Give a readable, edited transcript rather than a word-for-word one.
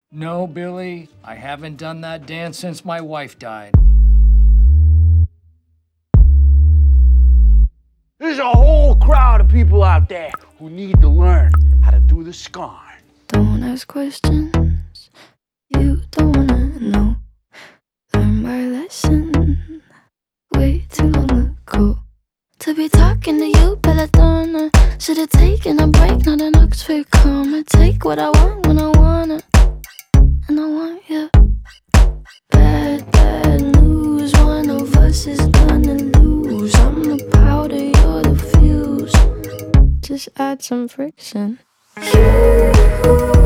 No, Billy, I haven't done that dance since my wife died. There's a whole crowd of people out there who need to learn how to do the scarn. Don't ask questions you don't wanna know. Learn my lesson way too long ago. To be talking to you, Belladonna. Should've taken a break, not an Oxford comma. Take what I want when I want it, and I want you. Bad, bad news. One of us is gonna lose. I'm the powder, you're the fuse. Just add some friction. You